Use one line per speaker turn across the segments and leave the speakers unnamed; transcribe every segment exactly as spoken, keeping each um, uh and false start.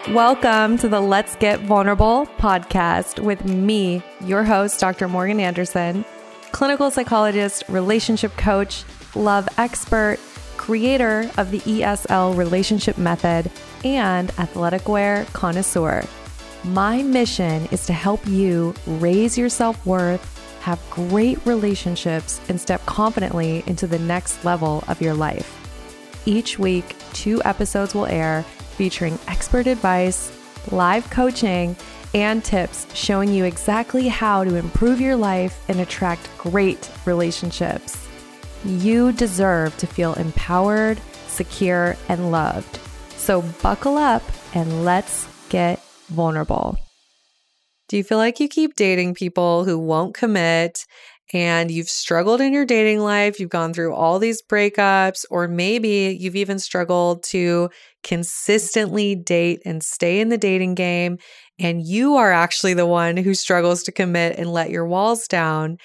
Welcome to the Let's Get Vulnerable podcast with me, your host, Doctor Morgan Anderson, clinical psychologist, relationship coach, love expert, creator of the E S L relationship method, and athletic wear connoisseur. My mission is to help you raise your self-worth, have great relationships, and step confidently into the next level of your life. Each week, two episodes will air featuring expert advice, live coaching, and tips showing you exactly how to improve your life and attract great relationships. You deserve to feel empowered, secure, and loved. So buckle up and let's get vulnerable. Do you feel like you keep dating people who won't commit and you've struggled in your dating life? You've gone through all these breakups, or maybe you've even struggled to consistently date and stay in the dating game, and you are actually the one who struggles to commit and let your walls down.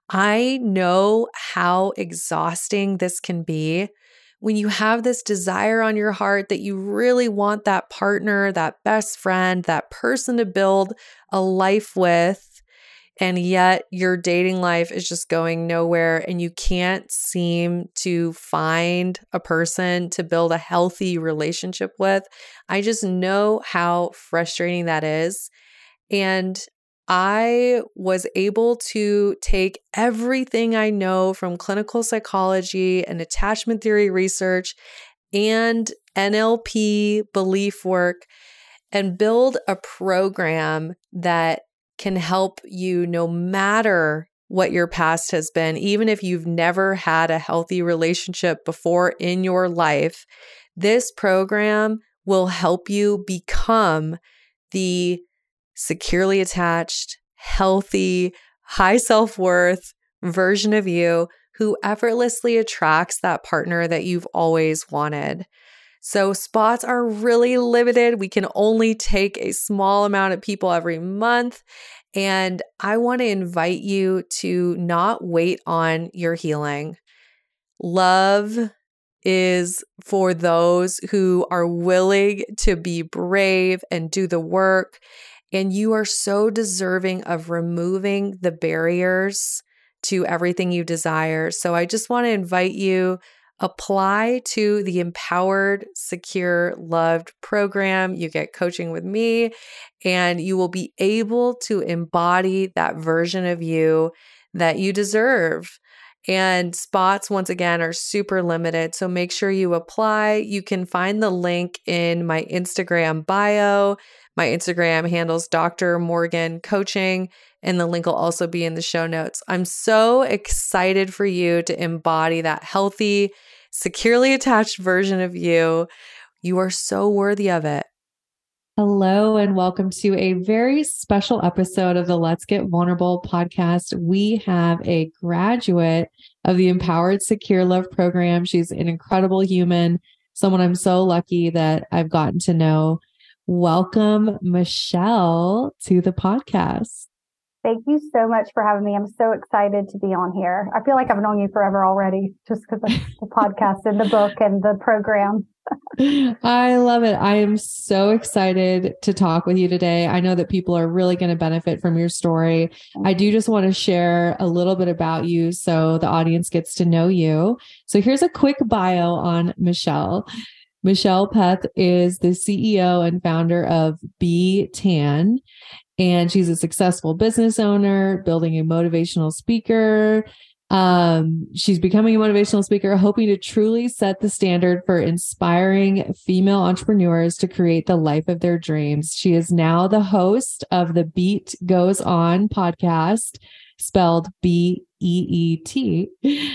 I know how exhausting this can be when you have this desire on your heart that you really want that partner, that best friend, that person to build a life with, and yet your dating life is just going nowhere and you can't seem to find a person to build a healthy relationship with. I just know how frustrating that is. And I was able to take everything I know from clinical psychology and attachment theory research and N L P belief work and build a program that can help you no matter what your past has been. Even if you've never had a healthy relationship before in your life, this program will help you become the securely attached, healthy, high self-worth version of you who effortlessly attracts that partner that you've always wanted. So spots are really limited. We can only take a small amount of people every month. And I want to invite you to not wait on your healing. Love is for those who are willing to be brave and do the work. And you are so deserving of removing the barriers to everything you desire. So I just want to invite you, apply to the Empowered, Secure, Loved program. You get coaching with me, and you will be able to embody that version of you that you deserve. And spots, once again, are super limited. So make sure you apply. You can find the link in my Instagram bio. My Instagram handles Doctor Morgan Coaching, and the link will also be in the show notes. I'm so excited for you to embody that healthy, securely attached version of you. You are so worthy of it. Hello, and welcome to a very special episode of the Let's Get Vulnerable podcast. We have a graduate of the Empowered, Secure, Love program. She's an incredible human, someone I'm so lucky that I've gotten to know. Welcome, Michelle, to the podcast.
Thank you so much for having me. I'm so excited to be on here. I feel like I've known you forever already, just because of the podcast and the book and the program.
I love it. I am so excited to talk with you today. I know that people are really going to benefit from your story. I do just want to share a little bit about you so the audience gets to know you. So here's a quick bio on Michelle. Michelle Peth is the C E O and founder of Be Tan, and she's a successful business owner, building a motivational speaker. Um, she's becoming a motivational speaker, hoping to truly set the standard for inspiring female entrepreneurs to create the life of their dreams. She is now the host of the Beat Goes On podcast, spelled B E E T.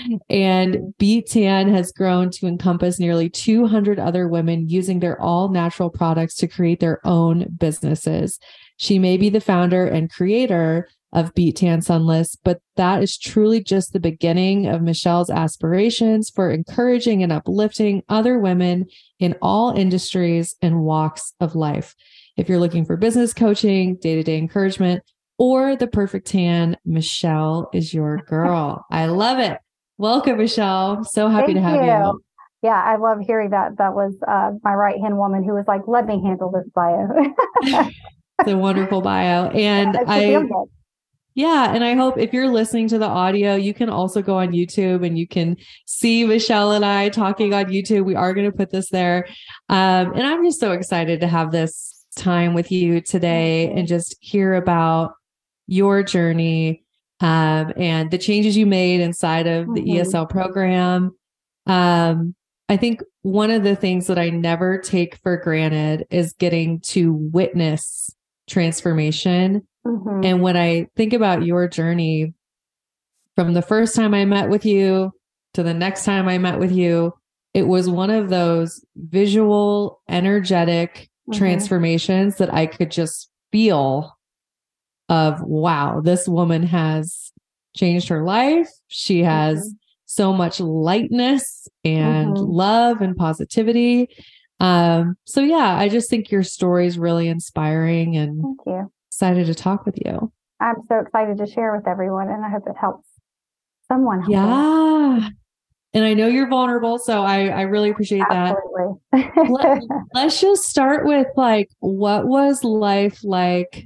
And Beat Tan has grown to encompass nearly two hundred other women using their all natural products to create their own businesses. She may be the founder and creator of Beat Tan Sunless, but that is truly just the beginning of Michelle's aspirations for encouraging and uplifting other women in all industries and walks of life. If you're looking for business coaching, day-to-day encouragement, or the perfect tan, Michelle is your girl. I love it. Welcome, Michelle. I'm so happy
Thank
to have
you.
you.
Yeah, I love hearing that. That was uh, my right-hand woman who was like, let me handle this bio.
It's a wonderful bio. And
Yeah,
I, yeah, and I hope if you're listening to the audio, you can also go on YouTube and you can see Michelle and I talking on YouTube. We are going to put this there. Um, and I'm just so excited to have this time with you today and just hear about your journey um, and the changes you made inside of the mm-hmm. E S L program. Um, I think one of the things that I never take for granted is getting to witness transformation. Mm-hmm. And when I think about your journey from the first time I met with you to the next time I met with you, it was one of those visual, energetic mm-hmm. transformations that I could just feel of, wow, this woman has changed her life. She has mm-hmm. so much lightness and mm-hmm. love and positivity. Um, so yeah, I just think your story is really inspiring and
Thank you.
Excited to talk with you.
I'm so excited to share with everyone, and I hope it helps someone.
Yeah. And I know you're vulnerable, so I, I really appreciate
Absolutely.
that. Let, let's just start with like, what was life like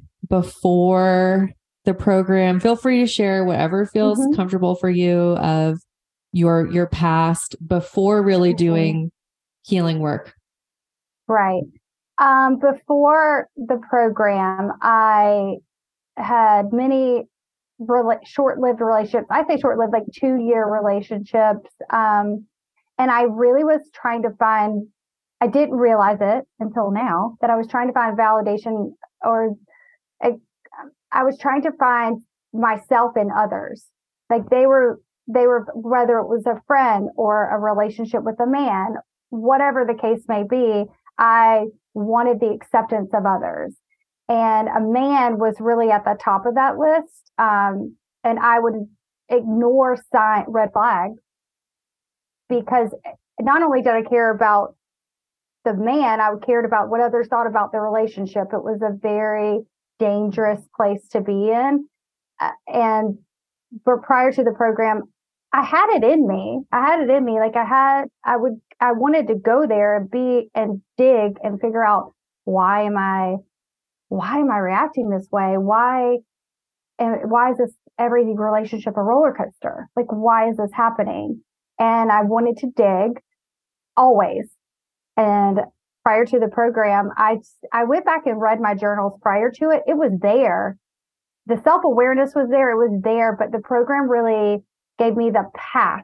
before the program? Feel free to share whatever feels mm-hmm. comfortable for you of your, your past before really mm-hmm. doing healing work.
Right. Um, before the program, I had many rela- short-lived relationships. I say short-lived, like two-year relationships. Um, and I really was trying to find, I didn't realize it until now, that I was trying to find validation or I, I was trying to find myself in others. Like they were, they were, whether it was a friend or a relationship with a man, whatever the case may be, I wanted the acceptance of others. And a man was really at the top of that list. Um, and I would ignore sign, red flags because not only did I care about the man, I cared about what others thought about the relationship. It was a very dangerous place to be in. Uh, and but prior to the program, I had it in me. I had it in me. Like I had, I would, I wanted to go there and be and dig and figure out why am I, why am I reacting this way? Why, and why is this every relationship a roller coaster? Like, why is this happening? And I wanted to dig always. And prior to the program, I, I went back and read my journals prior to it. It was there. The self-awareness was there. It was there, but the program really gave me the path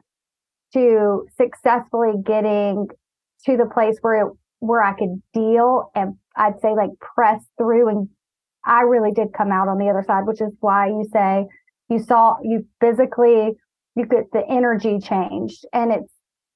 to successfully getting to the place where it, where I could deal and I'd say like press through. And I really did come out on the other side, which is why you say you saw, you physically, you could, the energy changed. And it's,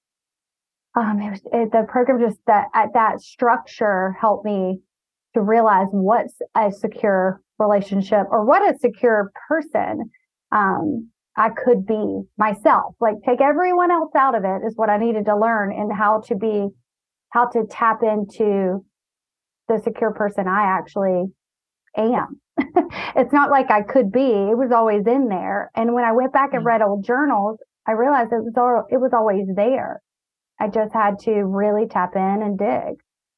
um, it was, it, the program just that, at that structure helped me to realize what's a secure relationship or what a secure person, um, I could be myself. Like take everyone else out of it is what I needed to learn and how to be, how to tap into the secure person I actually am. It's not like I could be, it was always in there. And when I went back and read old journals, I realized it was all, it was always there. I just had to really tap in and dig.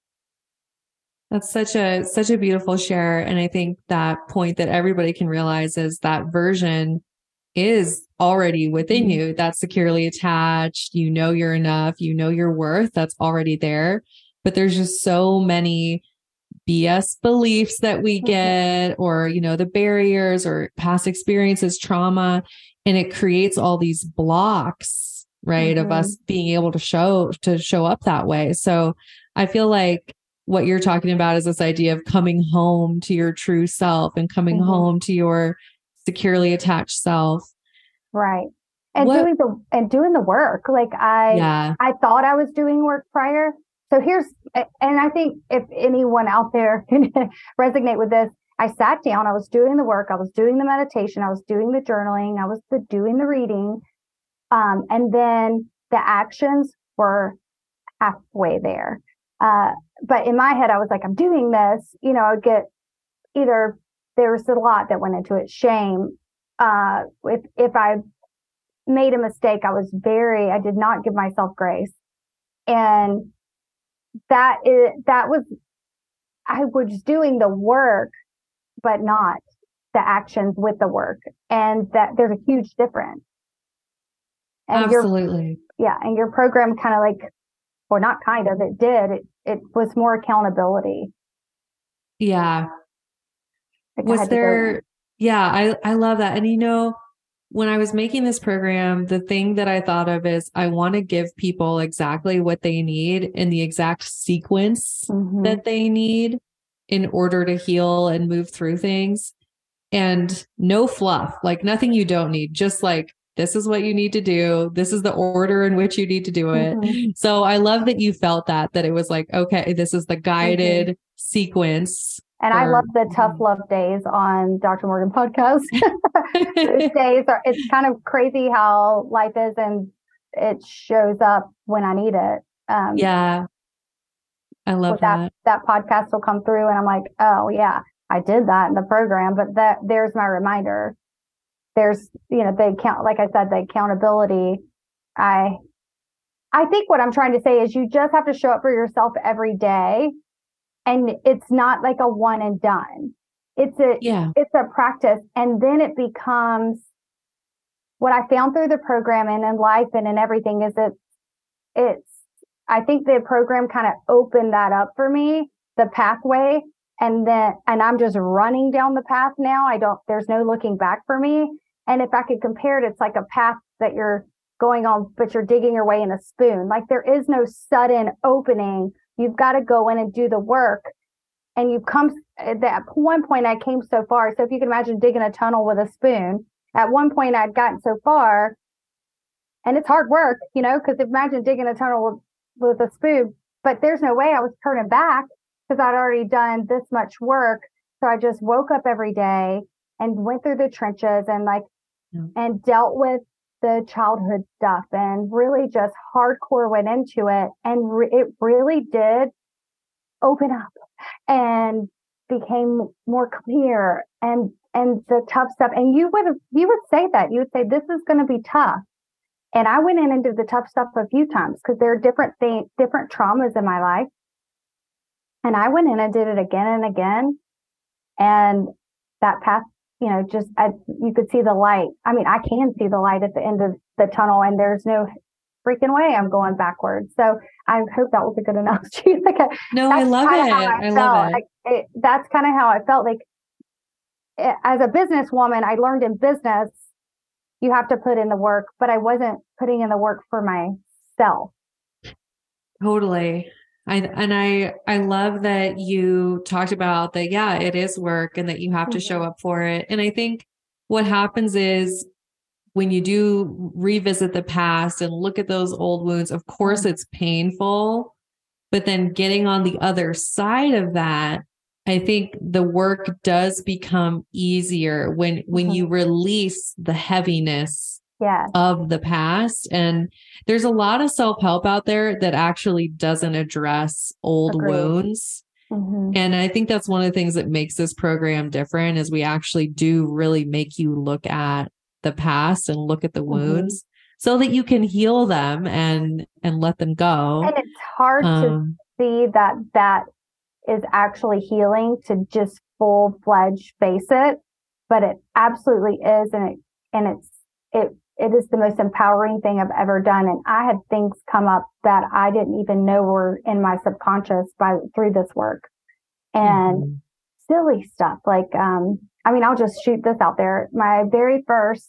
That's such a, such a beautiful share. And I think that point that everybody can realize is that version is already within mm-hmm. you. That's securely attached. You know, you're enough, you know, your worth, that's already there. But there's just so many B S beliefs that we get, mm-hmm. or, you know, the barriers or past experiences, trauma, and it creates all these blocks, right. Mm-hmm. Of us being able to show, to show up that way. So I feel like what you're talking about is this idea of coming home to your true self and coming mm-hmm. home to your securely attached self.
Right. And what, doing the, and doing the work. Like I, yeah. I thought I was doing work prior. So here's, and I think if anyone out there can resonate with this, I sat down, I was doing the work, I was doing the meditation, I was doing the journaling, I was the, doing the reading. Um, and then the actions were halfway there. Uh, but in my head, I was like, I'm doing this, you know, I would get either, there was a lot that went into it. Shame. Uh, if, if I made a mistake, I was very, I did not give myself grace. And that is, that was, I was doing the work, but not the actions with the work. And that there's a huge difference. And
Absolutely.
Your, yeah. And your program kind of like, or not kind of, it did, it, it was more accountability.
Yeah.
Like
was there, yeah, I, I love that. And you know, when I was making this program, the thing that I thought of is I want to give people exactly what they need in the exact sequence mm-hmm. that they need in order to heal and move through things. And no fluff, like nothing you don't need, just like, this is what you need to do. This is the order in which you need to do it. Mm-hmm. So I love that you felt that, that it was like, okay, this is the guided mm-hmm. sequence.
And for, I love the tough love days on Doctor Morgan podcast. Those days are, it's kind of crazy how life is and it shows up when I need it.
Um, yeah. I love that.
that. That podcast will come through and I'm like, oh yeah, I did that in the program, but that there's my reminder. There's, you know, the account, like I said, the accountability. I, I think what I'm trying to say is you just have to show up for yourself every day. And it's not like a one and done. It's a,
yeah.
it's a practice. And then it becomes what I found through the program and in life and in everything is it, it's, I think the program kind of opened that up for me, the pathway. And then, and I'm just running down the path now. I don't, there's no looking back for me. And if I could compare it, it's like a path that you're going on, but you're digging your way in a spoon. Like there is no sudden opening. You've got to go in and do the work. And you come, at that one point I came so far. So if you can imagine digging a tunnel with a spoon, at one point I'd gotten so far and it's hard work, you know, because imagine digging a tunnel with, with a spoon, but there's no way I was turning back because I'd already done this much work. So I just woke up every day and went through the trenches and like, yeah. and dealt with the childhood stuff and really just hardcore went into it. And re- it really did open up and became more clear and, and the tough stuff. And you would, you would say that you would say, this is going to be tough. And I went in and did the tough stuff a few times because there are different things, different traumas in my life. And I went in and did it again and again. And that path, you know, just I, you could see the light. I mean, I can see the light at the end of the tunnel and there's no freaking way I'm going backwards. So I hope that was a good analogy. like a,
no, I love it. I, I love it.
Like, it. That's kind of how I felt. Like it, as a businesswoman, I learned in business, you have to put in the work, but I wasn't putting in the work for myself.
Totally. I, and I, I love that you talked about that. Yeah, it is work and that you have mm-hmm. to show up for it. And I think what happens is when you do revisit the past and look at those old wounds, of course mm-hmm. it's painful, but then getting on the other side of that, I think the work does become easier when, when mm-hmm. you release the heaviness
yeah.
of the past. And there's a lot of self-help out there that actually doesn't address old Agreed. wounds. Mm-hmm. And I think that's one of the things that makes this program different is we actually do really make you look at the past and look at the mm-hmm. wounds so that you can heal them and, and let them go.
And it's hard um, to see that that is actually healing to just full-fledged face it, but it absolutely is. And it, and it's, it, It is the most empowering thing I've ever done. And I had things come up that I didn't even know were in my subconscious by through this work and mm-hmm. silly stuff. Like, um, I mean, I'll just shoot this out there. My very first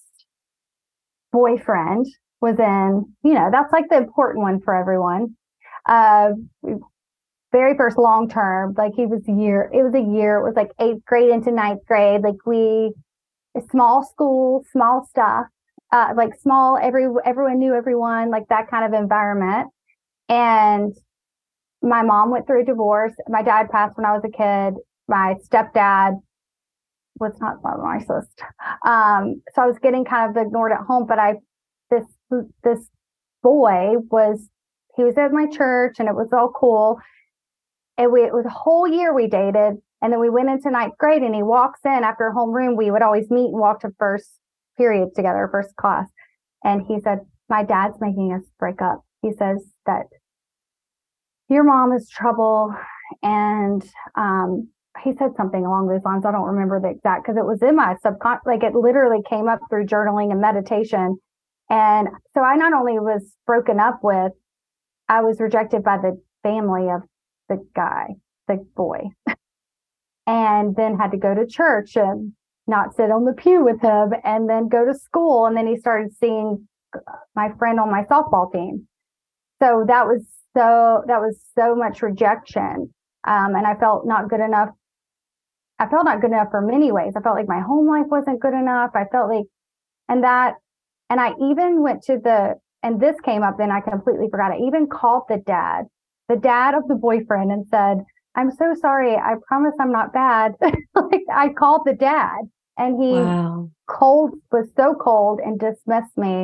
boyfriend was in, you know, that's like the important one for everyone. Uh, very first long term, like he was a year, it was a year, it was like eighth grade into ninth grade. Like we, small school, small stuff. Uh, like small, every everyone knew everyone, like that kind of environment. And my mom went through a divorce. My dad passed when I was a kid. My stepdad was not the nicest. Um, so I was getting kind of ignored at home. But I, this this boy was, he was at my church, and it was all cool. And we, it was a whole year we dated, and then we went into ninth grade. And he walks in after homeroom. We would always meet and walk to first period together, first class. And he said, my dad's making us break up. He says that your mom is trouble. And um, he said something along those lines. I don't remember the exact, because it was in my subconscious, like it literally came up through journaling and meditation. And so I not only was broken up with, I was rejected by the family of the guy, the boy, and then had to go to church and not sit on the pew with him, and then go to school. And then he started seeing my friend on my softball team. So that was so, that was so much rejection. Um, and I felt not good enough. I felt not good enough for many ways. I felt like my home life wasn't good enough. I felt like, and that, and I even went to the, and this came up, then I completely forgot. I even called the dad, the dad of the boyfriend, and said, I'm so sorry. I promise I'm not bad. Like, I called the dad, and he
Wow.
cold was so cold and dismissed me,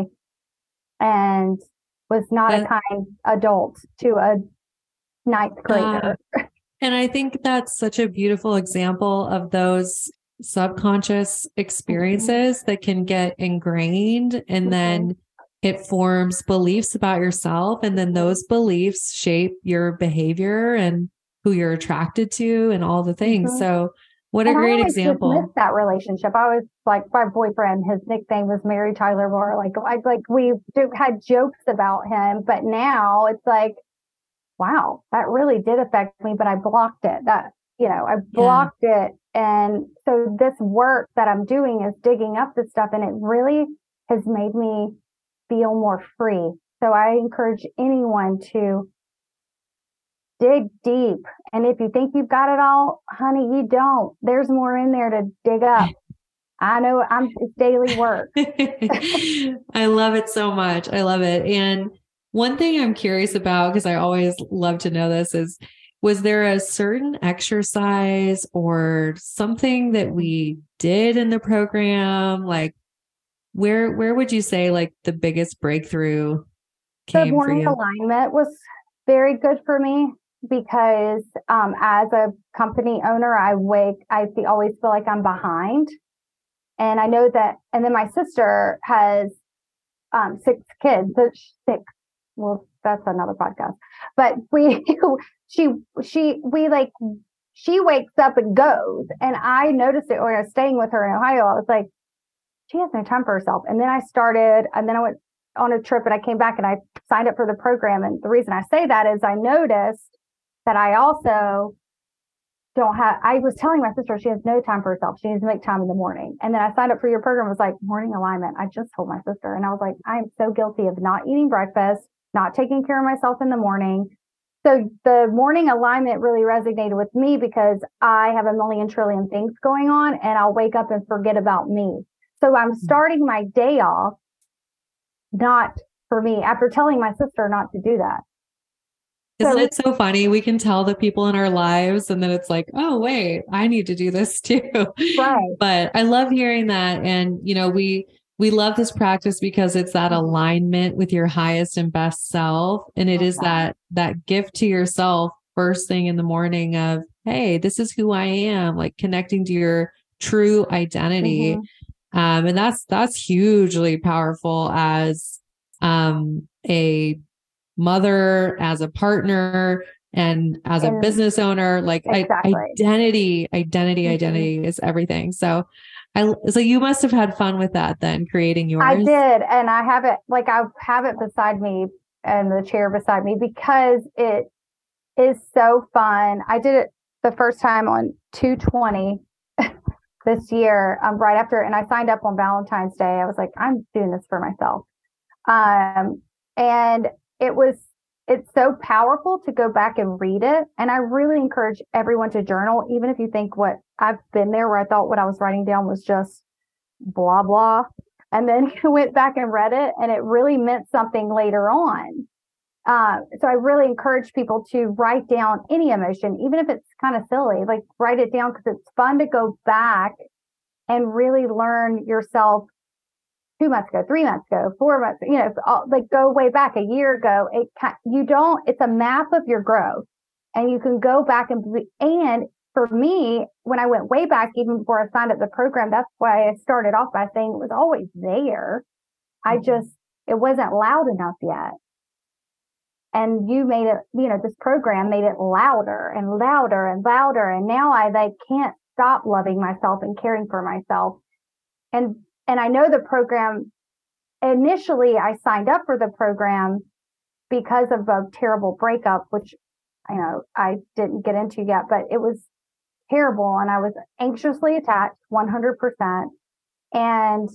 and was not
That,
a kind adult to a ninth grader.
uh, and I think that's such a beautiful example of those subconscious experiences mm-hmm. that can get ingrained, and mm-hmm. then it forms beliefs about yourself. And then those beliefs shape your behavior and who you're attracted to and all the things. Mm-hmm. So what a
and
great
I always
example.
Dismissed that relationship. I was like, my boyfriend, his nickname was Mary Tyler Moore. Like, I, like we do, had jokes about him, but now it's like, wow, that really did affect me, but I blocked it. That, you know, I blocked yeah. it. And so this work that I'm doing is digging up this stuff, and it really has made me feel more free. So I encourage anyone to dig deep. And if you think you've got it all, honey, you don't. There's more in there to dig up. I know I'm it's daily work.
I love it so much. I love it. And one thing I'm curious about, because I always love to know this, is was there a certain exercise or something that we did in the program? Like, where where would you say like the biggest breakthrough came
the morning
for you?
Alignment was very good for me, because um, as a company owner, I wake, I feel, always feel like I'm behind. And I know that, and then my sister has um, six kids, so six, well, that's another podcast, but we, she, she, we like, she wakes up and goes. And I noticed it when I was staying with her in Ohio. I was like, she has no time for herself. And then I started, and then I went on a trip, and I came back and I signed up for the program. And the reason I say that is I noticed that I also don't have, I was telling my sister she has no time for herself. She needs to make time in the morning. And then I signed up for your program. It was like morning alignment. I just told my sister, and I was like, I'm so guilty of not eating breakfast, not taking care of myself in the morning. So the morning alignment really resonated with me, because I have a million trillion things going on, and I'll wake up and forget about me. So I'm starting my day off not for me, after telling my sister not to do that.
Isn't
so,
it so funny? We can tell the people in our lives, and then it's like, oh, wait, I need to do this too.
Right.
But I love hearing that. And, you know, we, we love this practice because it's that alignment with your highest and best self. And it is that, that gift to yourself first thing in the morning of, hey, this is who I am, like connecting to your true identity. Mm-hmm. Um, and that's, that's hugely powerful as, um, a mother, as a partner, and as a and, business owner. Like exactly. I, identity, identity, mm-hmm. identity is everything. So I, so you must have had fun with that then, creating yours.
I did. And I have it, like I have it beside me, and the chair beside me, because it is so fun. I did it the first time on two twenty this year, um, right after, and I signed up on Valentine's Day. I was like, I'm doing this for myself. Um, and it was, it's so powerful to go back and read it. And I really encourage everyone to journal, even if you think what I've been there, where I thought what I was writing down was just blah, blah. And then I went back and read it, and it really meant something later on. Uh, so I really encourage people to write down any emotion, even if it's kind of silly, like write it down, because it's fun to go back and really learn yourself two months ago, three months ago, four months, you know, all, like go way back a year ago. It you don't, it's a map of your growth, and you can go back and, and for me, when I went way back, even before I signed up the program, that's why I started off by saying it was always there. I just, it wasn't loud enough yet. and you made it, you know, this program made it louder and louder and louder. And now I like can't stop loving myself and caring for myself. And, and I know the program, initially I signed up for the program because of a terrible breakup, which, you know, I didn't get into yet, but it was terrible. And I was anxiously attached one hundred percent. And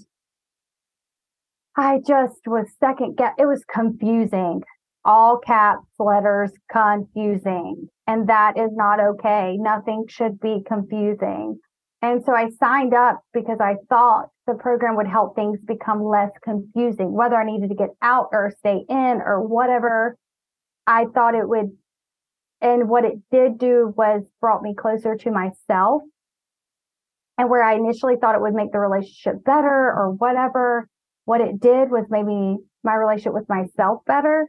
I just was second guess. It was confusing. All caps, letters, confusing. And that is not okay. Nothing should be confusing. And so I signed up because I thought the program would help things become less confusing, whether I needed to get out or stay in or whatever. I thought it would. And what it did do was brought me closer to myself. And where I initially thought it would make the relationship better or whatever, what it did was made me, my relationship with myself better.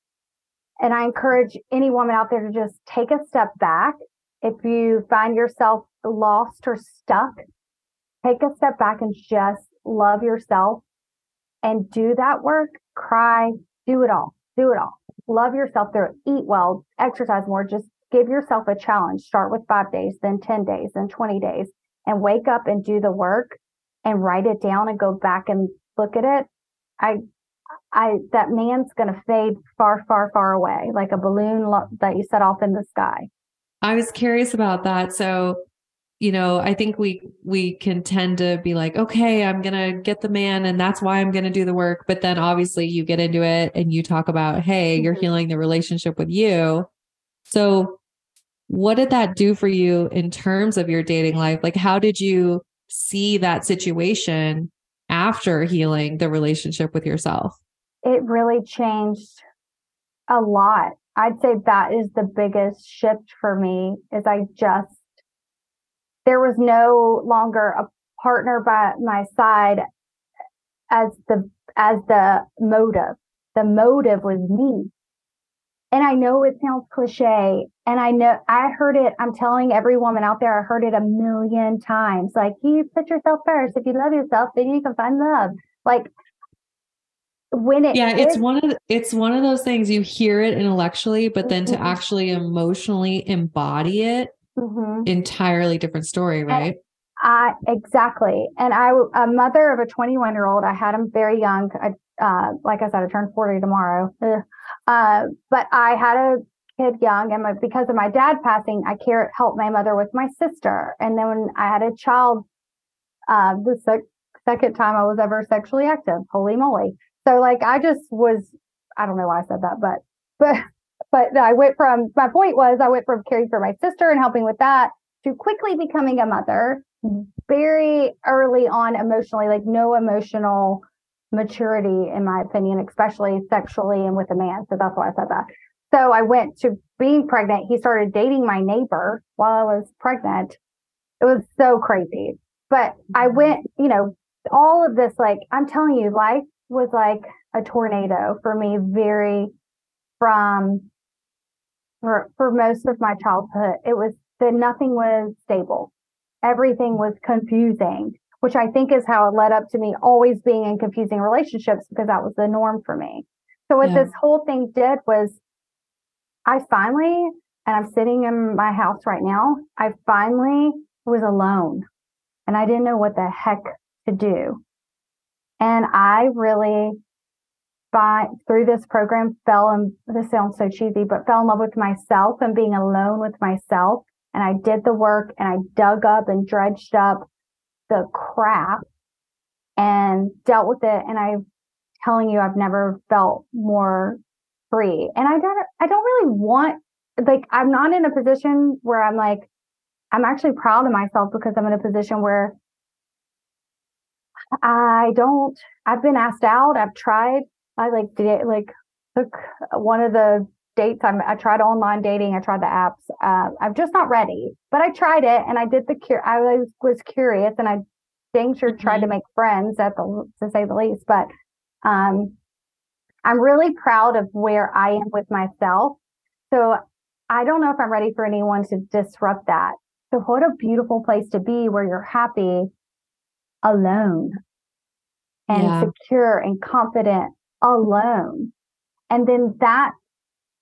And I encourage any woman out there to just take a step back. If you find yourself lost or stuck, take a step back and just love yourself and do that work. Cry, do it all, do it all. Love yourself through it. Eat well, exercise more. Just give yourself a challenge. Start with five days, then ten days, then twenty days, and wake up and do the work and write it down and go back and look at it. I I, that man's going to fade far, far, far away, like a balloon lo- that you set off in the sky.
I was curious about that. So, you know, I think we, we can tend to be like, okay, I'm going to get the man and that's why I'm going to do the work. But then obviously you get into it and you talk about, hey, you're healing the relationship with you. So what did that do for you in terms of your dating life? Like, how did you see that situation after healing the relationship with yourself?
It really changed a lot. I'd say that is the biggest shift for me is I just, there was no longer a partner by my side as the, as the motive. The motive was me. And I know it sounds cliche and I know I heard it. I'm telling every woman out there, I heard it a million times. Like, you put yourself first. If you love yourself, then you can find love. Like, when it
yeah,
is,
it's one of the, it's one of those things you hear it intellectually, but then to
mm-hmm.
actually emotionally embody it, mm-hmm. entirely different story, right?
And I exactly. And I, a mother of a twenty-one year old, I had him very young. I, uh, like I said, I turned forty tomorrow. Uh, but I had a kid young, and my, because of my dad passing, I care helped my mother with my sister. And then when I had a child, uh, the sec- second time I was ever sexually active, holy moly. So like, I just was, I don't know why I said that, but, but, but I went from, my point was I went from caring for my sister and helping with that to quickly becoming a mother very early on emotionally, like no emotional maturity, in my opinion, especially sexually and with a man. So that's why I said that. So I went to being pregnant. He started dating my neighbor while I was pregnant. It was so crazy, but I went, you know, all of this, like, I'm telling you, life was like a tornado for me, very from for, for most of my childhood. It was that nothing was stable. Everything was confusing, which I think is how it led up to me always being in confusing relationships, because that was the norm for me. So what yeah. this whole thing did was I finally, and I'm sitting in my house right now, I finally was alone and I didn't know what the heck to do. And I really, by through this program, fell in, this sounds so cheesy, but fell in love with myself and being alone with myself. And I did the work and I dug up and dredged up the crap and dealt with it. And I'm telling you, I've never felt more free. And I don't, I don't really want, like, I'm not in a position where I'm like, I'm actually proud of myself because I'm in a position where I don't, I've been asked out. I've tried. I like did like took one of the dates. I'm, I tried online dating. I tried the apps. Uh, I'm just not ready, but I tried it and I did the cure. I was, was curious and I dang sure mm-hmm. tried to make friends at the, to say the least, but, um, I'm really proud of where I am with myself. So I don't know if I'm ready for anyone to disrupt that. So what a beautiful place to be where you're happy alone and yeah. secure and confident alone. And then that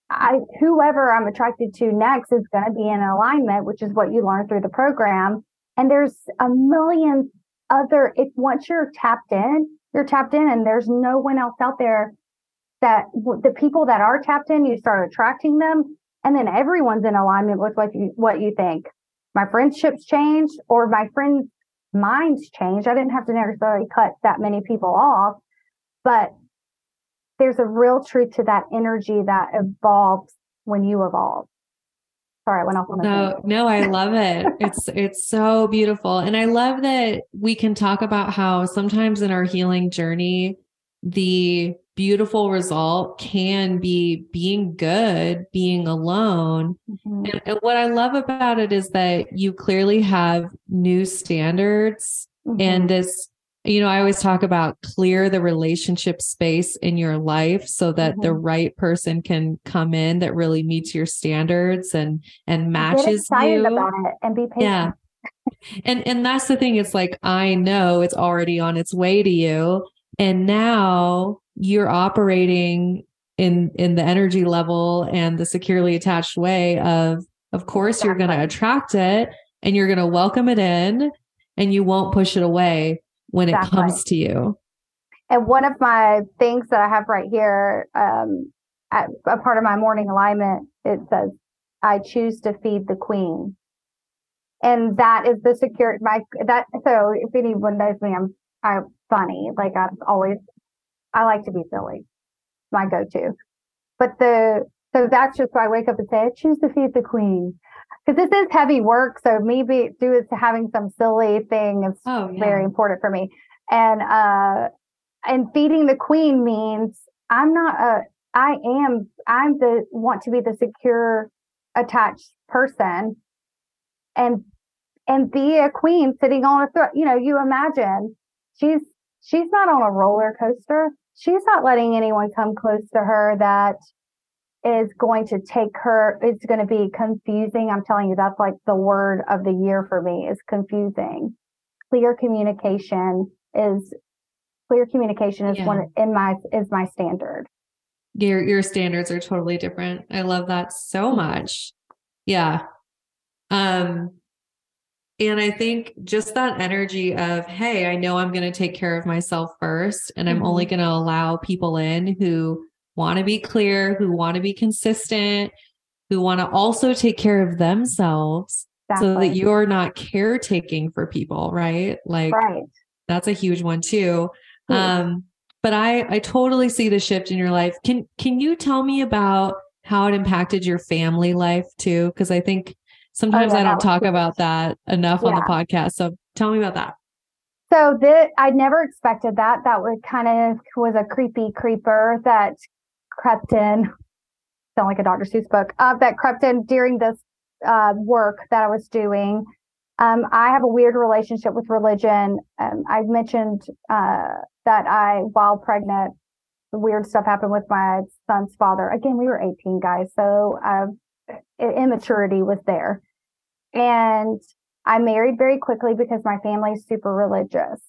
I, whoever I'm attracted to next is going to be in alignment, which is what you learn through the program. And there's a million other, if once you're tapped in, you're tapped in and there's no one else out there that the people that are tapped in, you start attracting them. And then everyone's in alignment with what you, what you think. My friendships changed or my friends' minds changed. I didn't have to necessarily cut that many people off, but there's a real truth to that energy that evolves when you evolve. Sorry, I went off on a
No, no, I love it. It's, it's so beautiful. And I love that we can talk about how sometimes in our healing journey, the beautiful result can be being good, being alone. Mm-hmm. And, and what I love about it is that you clearly have new standards mm-hmm. and this, you know, I always talk about clear the relationship space in your life so that mm-hmm. the right person can come in that really meets your standards and, and matches
Get excited
you.
about it and be patient.
Yeah. And, and that's the thing. It's like, I know it's already on its way to you. And now you're operating in, in the energy level and the securely attached way of, of course, exactly. you're going to attract it and you're going to welcome it in and you won't push it away when exactly. it comes to you.
And one of my things that I have right here, um, at, a part of my morning alignment, it says, I choose to feed the queen. And that is the secure, my, that, so if anyone knows me, I'm, I'm funny. Like I've always, I like to be silly. My go-to. But the, so that's just why I wake up and say, I choose to feed the queen. Because this is heavy work, so me be, do is having some silly thing is oh, yeah. very important for me. And uh, and feeding the queen means I'm not a, I am, I'm the want to be the secure, attached person, and and be a queen sitting on a throne. You know, you imagine she's she's not on a roller coaster. She's not letting anyone come close to her that is going to take her, it's going to be confusing. I'm telling you, that's like the word of the year for me is confusing. Clear communication is, clear communication is yeah. one in my, is my standard.
Your, your standards are totally different. I love that so much. Yeah. Um, and I think just that energy of, hey, I know I'm going to take care of myself first, and I'm mm-hmm. only going to allow people in who want to be clear, who want to be consistent, who want to also take care of themselves exactly. so that you're not caretaking for people, right? Like
right.
that's a huge one too. Yeah. Um, but I, I totally see the shift in your life. Can, can you tell me about how it impacted your family life too? Cause I think sometimes oh, yeah, I don't talk about that enough yeah. on the podcast. So tell me about that.
So that I never expected that. That would kind of was a creepy creeper that crept in, sound like a Doctor Seuss book, uh, that crept in during this uh, work that I was doing. Um, I have a weird relationship with religion. Um, I've mentioned uh, that I, while pregnant, weird stuff happened with my son's father. Again, we were eighteen guys, so uh, immaturity was there. And I married very quickly because my family is super religious.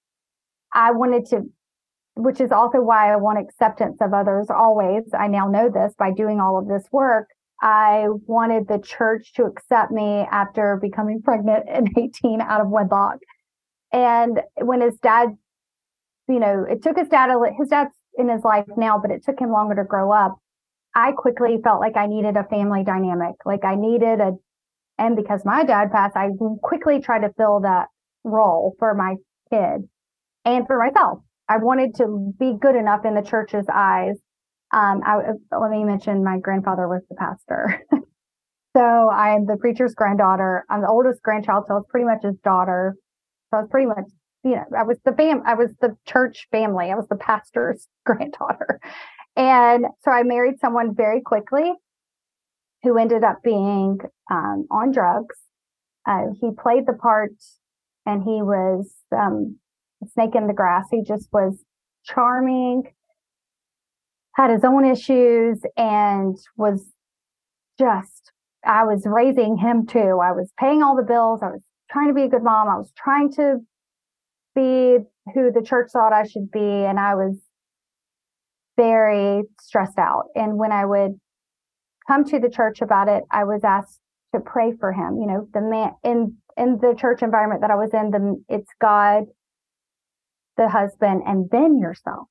I wanted to, which is also why I want acceptance of others always. I now know this by doing all of this work. I wanted the church to accept me after becoming pregnant at eighteen out of wedlock. And when his dad, you know, it took his dad, a, his dad's in his life now, but it took him longer to grow up. I quickly felt like I needed a family dynamic. Like I needed a, and because my dad passed, I quickly tried to fill that role for my kid and for myself. I wanted to be good enough in the church's eyes. Um, I, let me mention my grandfather was the pastor. So I am the preacher's granddaughter. I'm the oldest grandchild, so I was pretty much his daughter. So I was pretty much, you know, I was the fam, I was the church family. I was the pastor's granddaughter. And so I married someone very quickly who ended up being um, on drugs. Uh, he played the part and he was um, a snake in the grass. He just was charming, had his own issues, and was just, I was raising him too. I was paying all the bills. I was trying to be a good mom. I was trying to be who the church thought I should be. And I was very stressed out. And when I would come to the church about it, I was asked to pray for him. You know, the man in, in the church environment that I was in, the, it's God, the husband, and then yourself.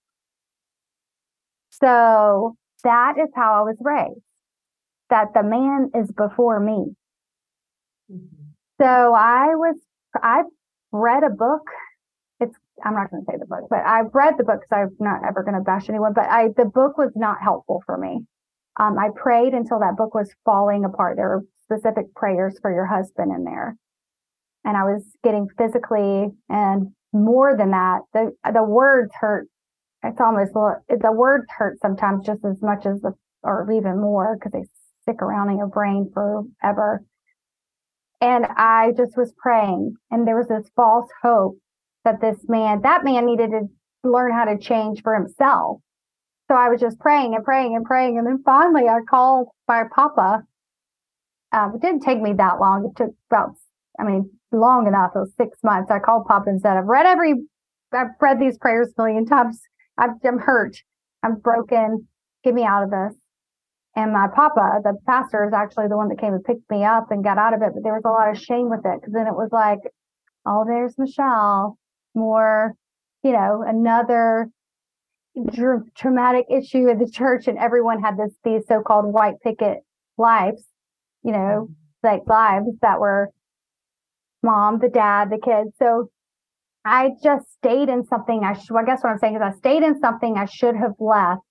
So that is how I was raised, that the man is before me. Mm-hmm. So I was, I read a book. It's, I'm not going to say the book, but I've read the book because I'm not ever going to bash anyone, but I, the book was not helpful for me. Um, I prayed until that book was falling apart. There were specific prayers for your husband in there. And I was getting physically, and more than that, the, the words hurt. It's almost, the words hurt sometimes just as much as the, or even more, because they stick around in your brain forever. And I just was praying, and there was this false hope that this man, that man needed to learn how to change for himself. So I was just praying and praying and praying. And then finally I called my papa. Um, it didn't take me that long. It took about, I mean, long enough. It was six months. I called papa and said, I've read every, I've read these prayers a million times. I'm, I'm hurt. I'm broken. Get me out of this. And my papa, the pastor, is actually the one that came and picked me up and got out of it. But there was a lot of shame with it, because then it was like, oh, there's Michelle, more, you know, another dr- traumatic issue in the church. And everyone had this, these so-called white picket lives, you know, like lives that were mom, the dad, the kids. So I just stayed in something. I should, well, I guess what I'm saying is I stayed in something I should have left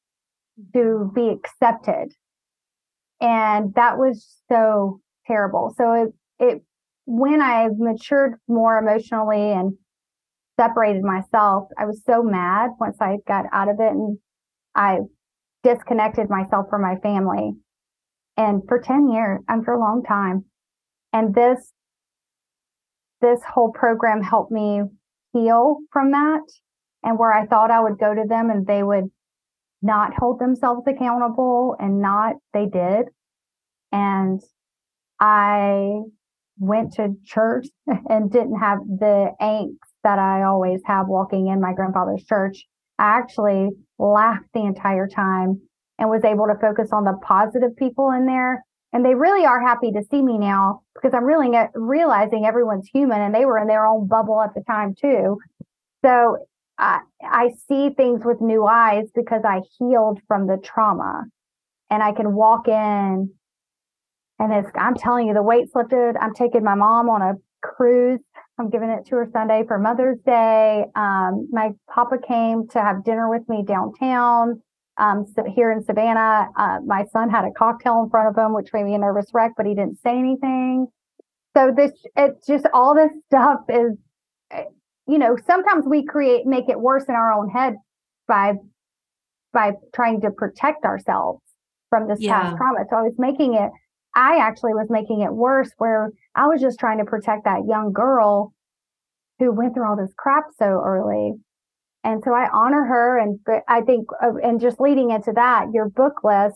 to be accepted. And that was so terrible. So it, it, when I matured more emotionally and separated myself, I was so mad once I got out of it, and I disconnected myself from my family. And for ten years, and for a long time. And this, this whole program helped me heal from that. And where I thought I would go to them and they would not hold themselves accountable, and not, they did. And I went to church and didn't have the angst that I always have walking in my grandfather's church. I actually laughed the entire time and was able to focus on the positive people in there. And they really are happy to see me now, because I'm really realizing everyone's human, and they were in their own bubble at the time too. So I, I see things with new eyes because I healed from the trauma, and I can walk in, and it's, I'm telling you, the weight's lifted. I'm taking my mom on a cruise. I'm giving it to her Sunday for Mother's Day. Um, my papa came to have dinner with me downtown. Um, so here in Savannah, uh, my son had a cocktail in front of him, which made me a nervous wreck, but he didn't say anything. So this, it's just, all this stuff is, you know, sometimes we create, make it worse in our own head by, by trying to protect ourselves from this yeah. past trauma. So I was making it, I actually was making it worse, where I was just trying to protect that young girl who went through all this crap so early. And so I honor her. And I think, uh, and just leading into that, your book list,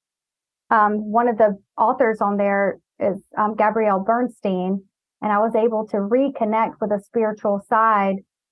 um, one of the authors on there is um, Gabrielle Bernstein. And I was able to reconnect with a spiritual side.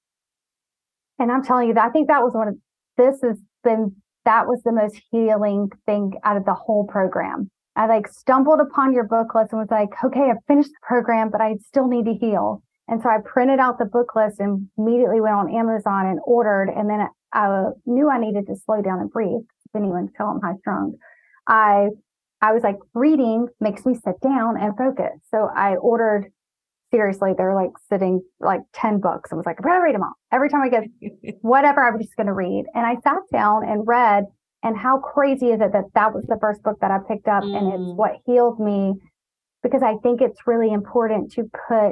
And I'm telling you that I think that was one of, this has been, that was the most healing thing out of the whole program. I like stumbled upon your book list and was like, okay, I've finished the program, but I still need to heal. And so I printed out the book list and immediately went on Amazon and ordered. And then I knew I needed to slow down and breathe. If anyone can tell I'm high strung. I, I was like, reading makes me sit down and focus. So I ordered, seriously, they're like sitting like ten books. I was like, I'm going to read them all. Every time I get whatever, I'm just going to read. And I sat down and read. And how crazy is it that that was the first book that I picked up, mm. and it's what healed me, because I think it's really important to put,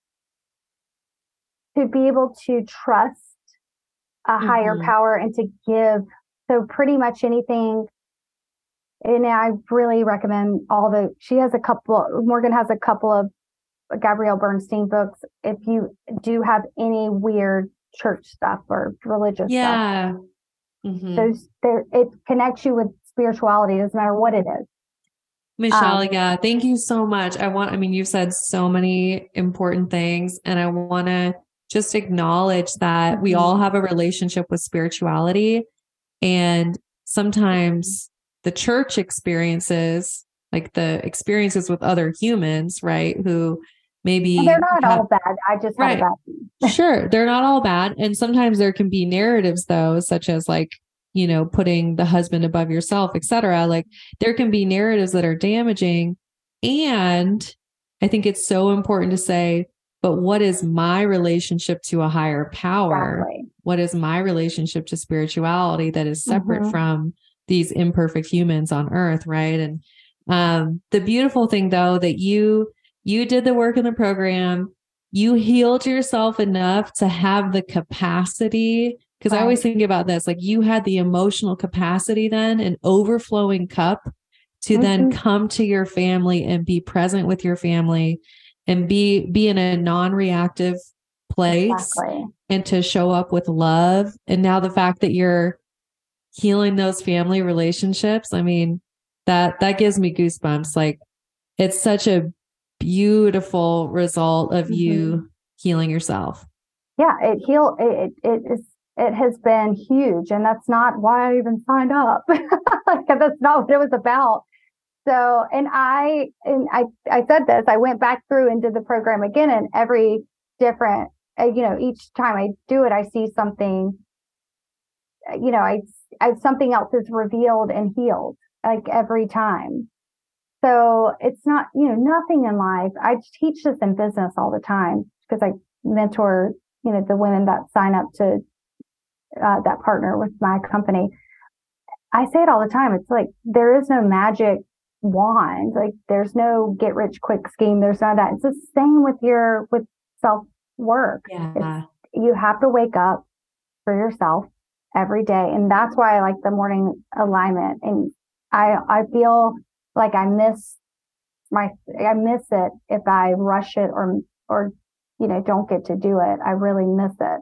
to be able to trust a mm-hmm. higher power and to give. So pretty much anything. And I really recommend all the, she has a couple, Morgan has a couple of Gabrielle Bernstein books. If you do have any weird church stuff or religious
yeah.
stuff.
Mm-hmm.
Those, there, it connects you with spirituality. It doesn't matter what it is.
Michelle, um, yeah, thank you so much. I want, I mean, you've said so many important things, and I want to just acknowledge that we all have a relationship with spirituality. And sometimes the church experiences, like the experiences with other humans, right? Who maybe
and they're not
have,
all bad. I just
right.
had a bad.
Sure. They're not all bad. And sometimes there can be narratives though, such as like, you know, putting the husband above yourself, et cetera. Like there can be narratives that are damaging. And I think it's so important to say, but what is my relationship to a higher power?
Exactly.
What is my relationship to spirituality that is separate
Mhm.
from these imperfect humans on earth? Right. And um, the beautiful thing though, that you, you did the work in the program, you healed yourself enough to have the capacity. Cause I
Right.
always think about this, like you had the emotional capacity then, an overflowing cup to then
Mhm.
come to your family and be present with your family and be, be in a non-reactive place
Exactly.
and to show up with love. And now the fact that you're healing those family relationships, I mean, that, that gives me goosebumps. Like it's such a beautiful result of
Mhm.
you healing yourself.
Yeah, it heal it, it is it has been huge, and that's not why I even signed up. Like, that's not what it was about. So, and I and I I said this. I went back through and did the program again, and every different, uh, you know, each time I do it, I see something. uh, You know, I, I something else is revealed and healed like every time. So it's not, you know, nothing in life. I teach this in business all the time because I mentor, you know, the women that sign up to uh, that partner with my company. I say it all the time. It's like there is no magic wand. Like there's no get rich quick scheme. There's none of that. It's the same with your with self work.
Yeah.
You have to wake up for yourself every day, and that's why I like the morning alignment. And I I feel like I miss my I miss it if I rush it or or you know don't get to do it. I really miss it.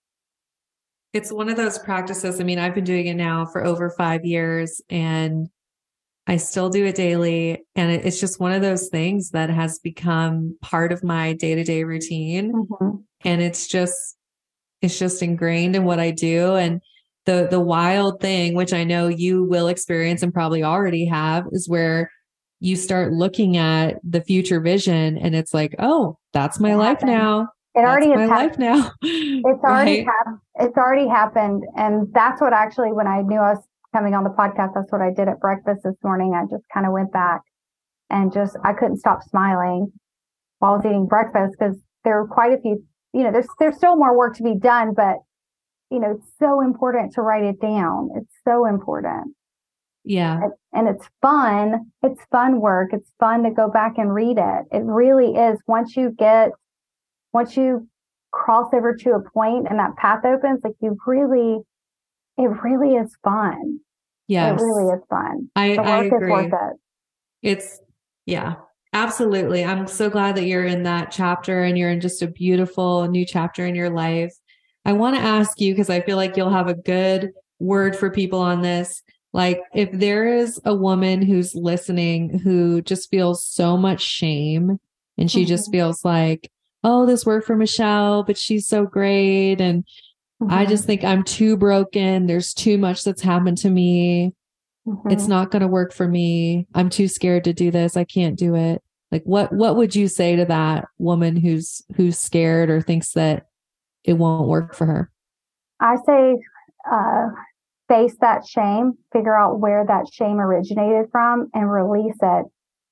It's one of those practices. I mean, I've been doing it now for over five years and I still do it daily. And it's just one of those things that has become part of my day-to-day routine.
Mm-hmm.
And it's just, it's just ingrained in what I do. And the, the wild thing, which I know you will experience and probably already have, is where you start looking at the future vision and it's like, oh, that's my
It
life
happened.
now.
It
That's
already
my
has
life
happened.
now.
It's already
Right?
happened. It's already happened. And that's what actually, when I knew I was coming on the podcast, that's what I did at breakfast this morning. I just kind of went back and just, I couldn't stop smiling while I was eating breakfast because there were quite a few, you know, there's, there's still more work to be done, but you know, it's so important to write it down. It's so important.
Yeah.
And it's fun. It's fun work. It's fun to go back and read it. It really is. Once you get, once you cross over to a point and that path opens, like you really, it really is fun.
Yes.
It really is fun.
I,
The
I
work
agree.
is worth it.
It's, yeah, absolutely. I'm so glad that you're in that chapter and you're in just a beautiful new chapter in your life. I want to ask you, because I feel like you'll have a good word for people on this. Like, if there is a woman who's listening who just feels so much shame and she mm-hmm. just feels like, oh, this worked for Michelle, but she's so great. And mm-hmm. I just think I'm too broken. There's too much that's happened to me. Mm-hmm. It's not going to work for me. I'm too scared to do this. I can't do it. Like, what, what would you say to that woman who's, who's scared or thinks that it won't work for her?
I say, uh, face that shame, figure out where that shame originated from and release it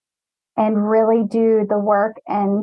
and really do the work. And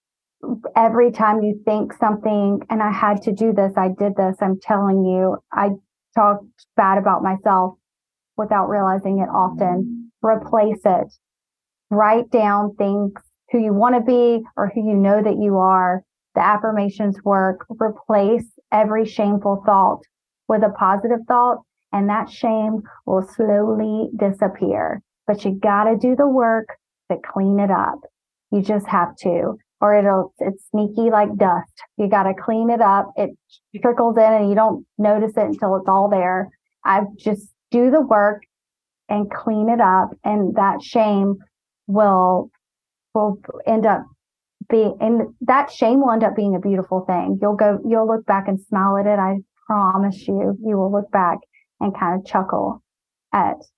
every time you think something, and I had to do this, I did this, I'm telling you, I talked bad about myself without realizing it often. Replace it. Write down things, who you want to be or who you know that you are. The affirmations work. Replace every shameful thought with a positive thought, and that shame will slowly disappear. But you got to do the work to clean it up. You just have to, or it'll, it's sneaky like dust. You got to clean it up. It trickles in and you don't notice it until it's all there. I just do the work and clean it up, and that shame will will end up being, and that shame will end up being a beautiful thing. You'll go, you'll look back and smile at it. I promise you, you will look back and kind of chuckle at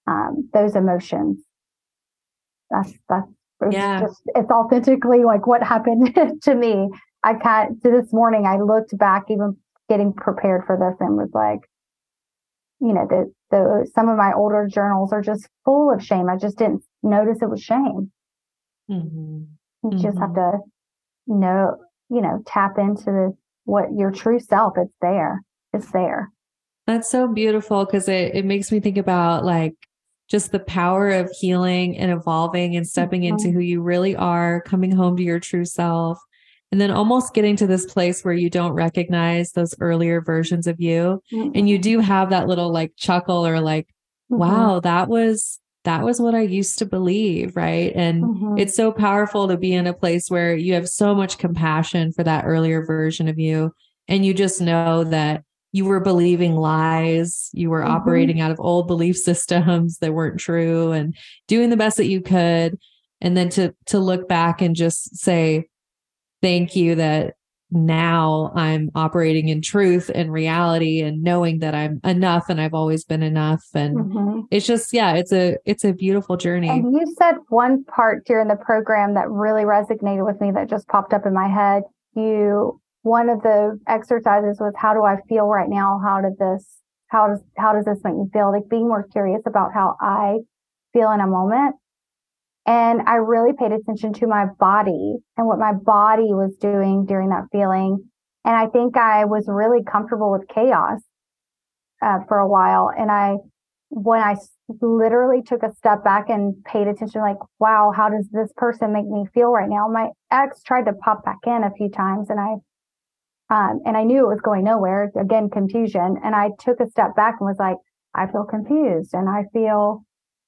um, those emotions. That's, that's, it's
Yeah.
just, it's authentically like what happened to me. I can't, to this morning, I looked back, even getting prepared for this, and was like, you know, the, the, some of my older journals are just full of shame. I just didn't notice it was shame.
Mm-hmm.
You
Mm-hmm.
just have to know, you know, tap into the, what your true self. It's there. It's there.
That's so beautiful, because it, it makes me think about like just the power of healing and evolving and stepping
Mm-hmm.
into who you really are, coming home to your true self, and then almost getting to this place where you don't recognize those earlier versions of you.
Mm-hmm.
And you do have that little like chuckle or like,
mm-hmm.
wow, that was, that was what I used to believe. Right. And
mm-hmm.
it's so powerful to be in a place where you have so much compassion for that earlier version of you. And you just know that you were believing lies. You were mm-hmm. operating out of old belief systems that weren't true, and doing the best that you could. And then to, to look back and just say, thank you that now I'm operating in truth and reality, and knowing that I'm enough and I've always been enough. And mm-hmm. it's just, yeah, it's a, it's a beautiful journey.
And you said one part during the program that really resonated with me, that just popped up in my head. You, one of the exercises was, how do I feel right now? How did this, how does, how does this make me feel? Like being more curious about how I feel in a moment. And I really paid attention to my body and what my body was doing during that feeling. And I think I was really comfortable with chaos uh, for a while. And I, when I literally took a step back and paid attention, like, wow, how does this person make me feel right now? My ex tried to pop back in a few times, and I, um, and I knew it was going nowhere. Again, confusion. And I took a step back and was like, I feel confused and I feel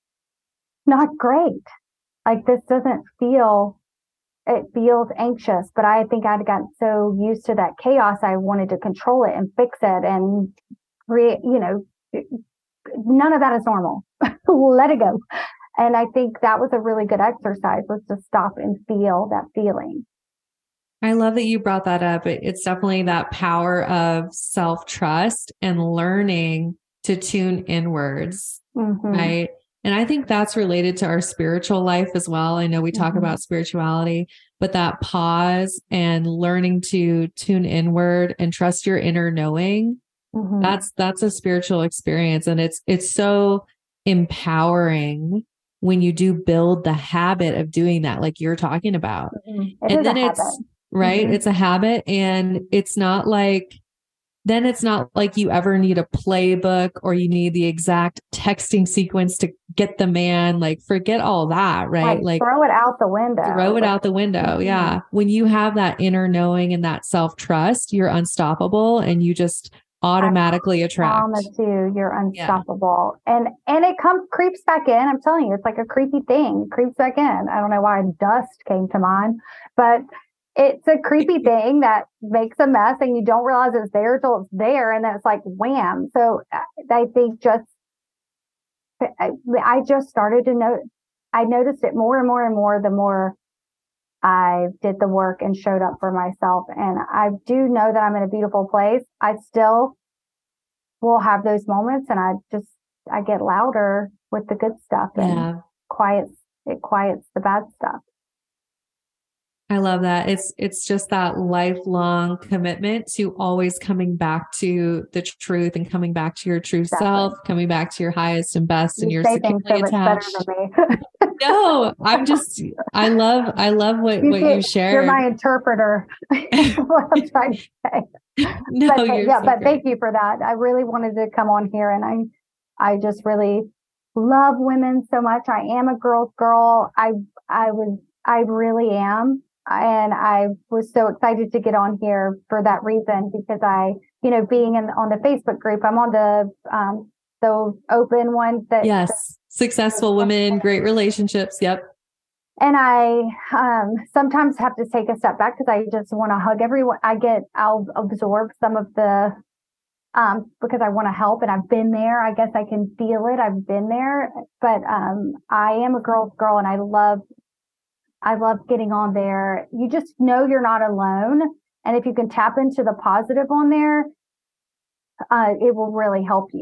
not great. Like, this doesn't feel, it feels anxious, but I think I'd gotten so used to that chaos. I wanted to control it and fix it and create, you know, none of that is normal. Let it go. And I think that was a really good exercise, was to stop and feel that feeling.
I love that you brought that up. It's definitely that power of self-trust and learning to tune inwards, mm-hmm. right? And I think that's related to our spiritual life as well. I know we talk mm-hmm. about spirituality, but that pause and learning to tune inward and trust your inner knowing, mm-hmm. that's, that's a spiritual experience. And it's, it's so empowering when you do build the habit of doing that, like you're talking about.
Mm-hmm. It
and then
it's,
habit. right. Mm-hmm. It's a habit, and it's not like, then it's not like you ever need a playbook or you need the exact texting sequence to get the man. Like, forget all that, right?
Like,
like
throw it out the window.
Throw it
like,
out the window. Mm-hmm. Yeah. When you have that inner knowing and that self-trust, you're unstoppable, and you just automatically
I
attract.
promise you, you're unstoppable. Yeah. And and it comes creeps back in. I'm telling you, it's like a creepy thing. It creeps back in. I don't know why dust came to mind, but it's a creepy thing that makes a mess, and you don't realize it's there till it's there, and then it's like wham. So I think just I, I just started to know. I noticed it more and more and more the more I did the work and showed up for myself. And I do know that I'm in a beautiful place. I still will have those moments, and I just I get louder with the good stuff, and
yeah.
quiets it quiets the bad stuff.
I love that. It's, it's just that lifelong commitment to always coming back to the truth and coming back to your true exactly. self, coming back to your highest and best, you and you're securely so attached. No, I'm just, I love, I love what, you what you share.
You're my interpreter. What I'm trying to say.
No,
but,
you're
yeah,
so
but
great.
Thank you for that. I really wanted to come on here, and I, I just really love women so much. I am a girl's girl. I, I was, I really am. And I was so excited to get on here for that reason, because I, you know, being in on the Facebook group, I'm on the, um, the open one that.
Yes. Successful women, great relationships. Yep.
And I, um, sometimes have to take a step back, because I just want to hug everyone. I get, I'll absorb some of the, um, because I want to help, and I've been there. I guess I can feel it. I've been there, but, um, I am a girl's girl, and I love I love getting on there. You just know you're not alone. And if you can tap into the positive on there, uh, it will really help you.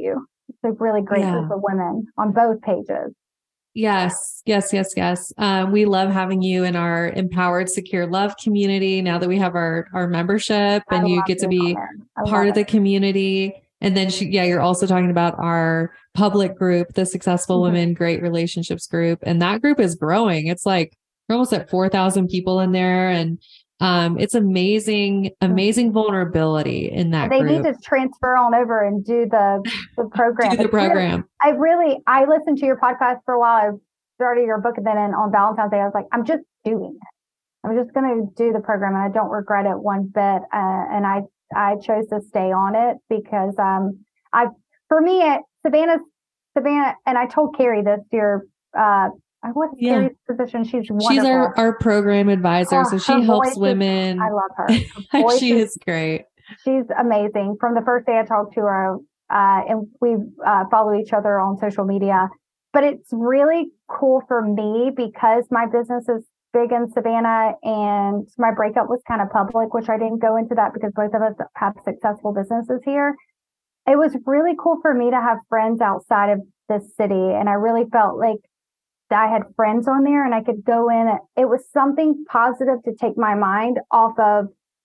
It's a really great
Yeah.
group of women on both pages.
Yes, yes, yes, yes. Um, we love having you in our Empowered Secure Love community now that we have our, our membership
I
and you
love
get to
being on
be
there. I
part
love
of the
it.
community. And then, she, yeah, you're also talking about our public group, the Successful
Mhm.
Women Great Relationships group. And that group is growing. It's like we're almost at four thousand people in there. And um, it's amazing, amazing vulnerability in that
They
group.
need to transfer on over and do the, the program.
Do the
It's really-
program.
I really, I listened to your podcast for a while. I started your book, and then on Valentine's Day, I was like, I'm just doing it. I'm just going to do the program, and I don't regret it one bit. Uh, and I, I chose to stay on it because, um, I, for me, it, Savannah's, Savannah, and I told Carrie this, your, uh, what's
Yeah.
Carrie's position? She's wonderful.
She's our, our program advisor.
Oh,
so she
her
helps
voice is-
women.
I love her. Her voice
She
is-
is great.
She's amazing. From the first day I talked to her, uh, and we uh, follow each other on social media. But it's really cool for me because my business is big in Savannah, and my breakup was kind of public, which I didn't go into that because both of us have successful businesses here. It was really cool for me to have friends outside of this city, and I really felt like I had friends on there, and I could go in. It was something positive to take my mind off of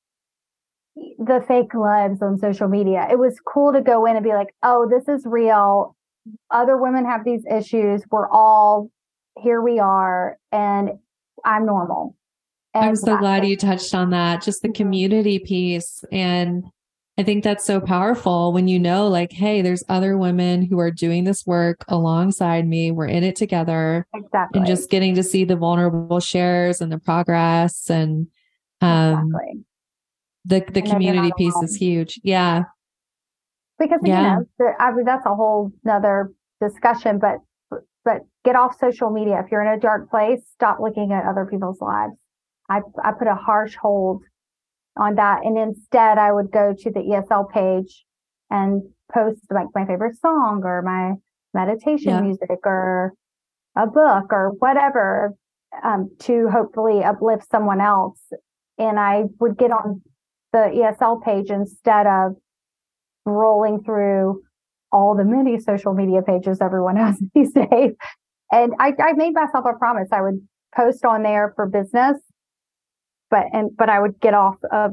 the fake lives on social media. It was cool to go in and be like, oh, this is real. Other women have these issues. We're all, here we are, and I'm normal. And
I'm so glad you touched on that, just the
Mhm.
community piece. And I think that's so powerful when you know, like, hey, there's other women who are doing this work alongside me. We're in it together.
Exactly.
And just getting to see the vulnerable shares and the progress and um,
exactly.
the, the
And then you're
community
not
piece
alone.
is huge. Yeah.
Because,
Yeah.
you know, the, I mean, that's a whole nother discussion, but, but get off social media. If you're in a dark place, stop looking at other people's lives. I, I put a harsh hold on that. And instead I would go to the E S L page and post like my favorite song or my meditation
Yeah.
music or a book or whatever, um, to hopefully uplift someone else. And I would get on the E S L page instead of rolling through all the many social media pages everyone has these days. And I, I made myself a promise. I would post on there for business, but, and, but I would get off of,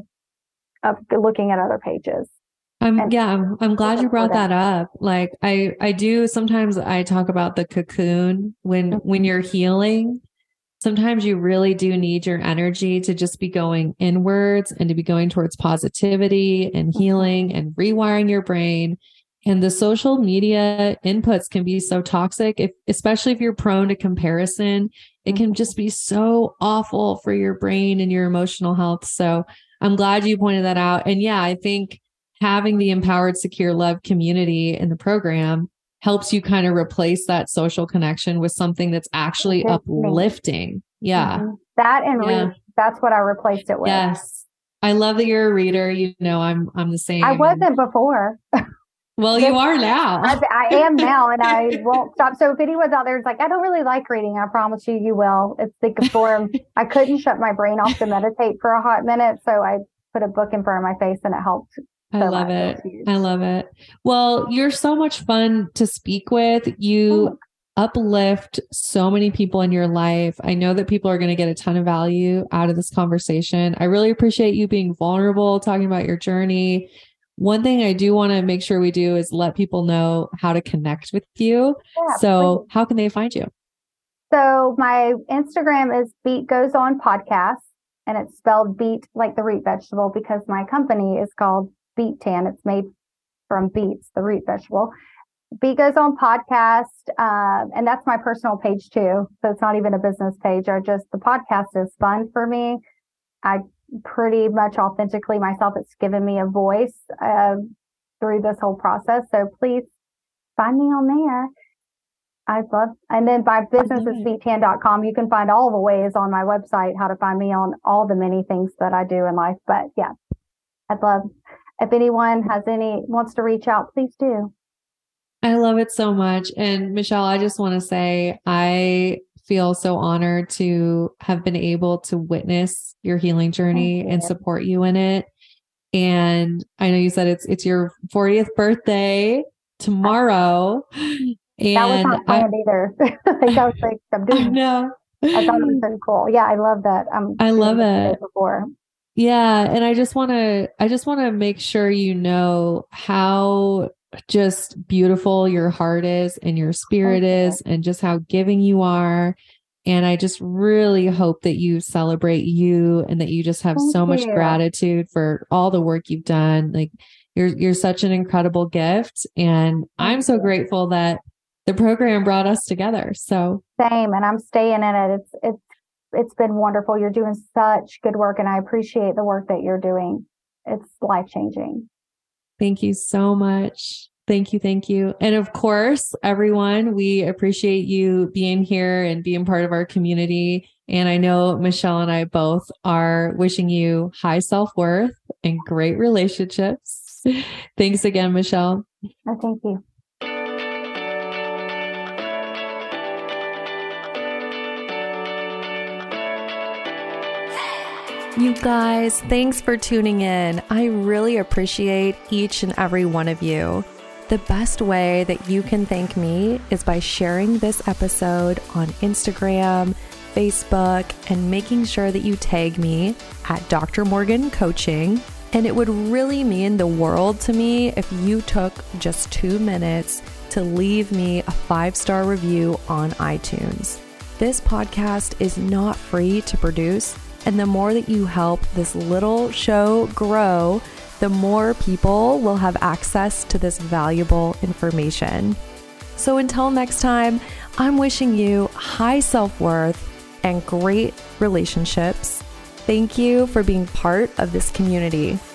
of looking at other pages.
I'm,
And-
yeah, I'm, I'm glad you brought
important.
that up. Like I, I do, sometimes I talk about the cocoon when,
Mhm.
when you're healing. Sometimes you really do need your energy to just be going inwards and to be going towards positivity and healing and rewiring your brain. And the social media inputs can be so toxic, if, especially if you're prone to comparison. It can just be so awful for your brain and your emotional health. So I'm glad you pointed that out. And yeah, I think having the Empowered Secure Love community in the program helps you kind of replace that social connection with something that's actually
Uplifting.
uplifting. Yeah.
Mhm. That and
Yeah.
read, that's what I replaced it with.
Yes. I love that you're a reader. You know, I'm, I'm the same.
I wasn't before.
Well, you are now.
I, I am now, and I won't stop. So if anyone's out there is like, I don't really like reading, I promise you, you will. It's the form. I couldn't shut my brain off to meditate for a hot minute, so I put a book in front of my face, and it helped.
I
so
love
much.
it.
It's huge.
I love it. Well, you're so much fun to speak with. You uplift so many people in your life. I know that people are going to get a ton of value out of this conversation. I really appreciate you being vulnerable, talking about your journey. One thing I do want to make sure we do is let people know how to connect with you.
Yeah,
So
please.
how can they find you?
So my Instagram is Beat Goes On Podcast, and it's spelled beet like the root vegetable because my company is called Beet Tan. It's made from beets, the root vegetable. Beat Goes On Podcast, um, and that's my personal page too. So it's not even a business page. I just, the podcast is fun for me. I pretty much authentically myself. It's given me a voice uh, through this whole process. So please find me on there. I'd love, and then my business is beat tan dot com. You can find all the ways on my website how to find me on all the many things that I do in life. But yeah, I'd love, if anyone has any, wants to reach out, please do.
I love it so much. And Michelle, I just want to say, I feel so honored to have been able to witness your healing journey
Thank
and
you.
support you in it. And I know you said it's, it's your fortieth birthday tomorrow. And
that was not planned I, either. Like I was like, I'm doing.
I know.
I thought it was so cool. Yeah, I love that. I'm
I love it.
Before.
Yeah, and I just want to. I just want to make sure you know how just beautiful your heart is and your spirit okay. is, and just how giving you are. And I just really hope that you celebrate you and that you just have Thank so much you. gratitude for all the work you've done. Like you're, you're such an incredible gift. And Thank I'm so you. grateful that the program brought us together. So
same. And I'm staying in it. It's, it's, it's been wonderful. You're doing such good work and I appreciate the work that you're doing. It's life-changing.
Thank you so much. Thank you. Thank you. And of course, everyone, we appreciate you being here and being part of our community. And I know Michelle and I both are wishing you high self-worth and great relationships. Thanks again, Michelle.
Oh, thank you.
You guys, thanks for tuning in. I really appreciate each and every one of you. The best way that you can thank me is by sharing this episode on Instagram, Facebook, and making sure that you tag me at Doctor Morgan Coaching. And it would really mean the world to me if you took just two minutes to leave me a five-star review on iTunes. This podcast is not free to produce, and the more that you help this little show grow, the more people will have access to this valuable information. So until next time, I'm wishing you high self-worth and great relationships. Thank you for being part of this community.